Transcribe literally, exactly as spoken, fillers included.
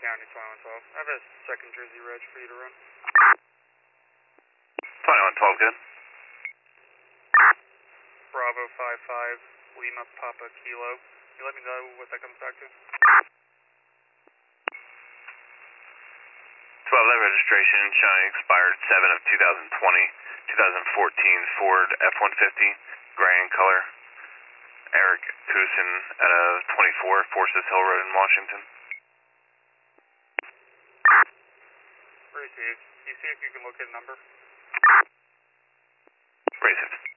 County, twenty-one twelve. I have a second Jersey reg for you to run. twenty-one twelve, good. Bravo five five, Lima Papa Kilo. Can you let me know what that comes back to? twelve, that registration showing expired seven of two thousand twenty, twenty fourteen Ford F one fifty, gray in color. Eric Kusin out of twenty-four Forces Hill Road in Washington. Received. Can you see if you can look at a number? Racist.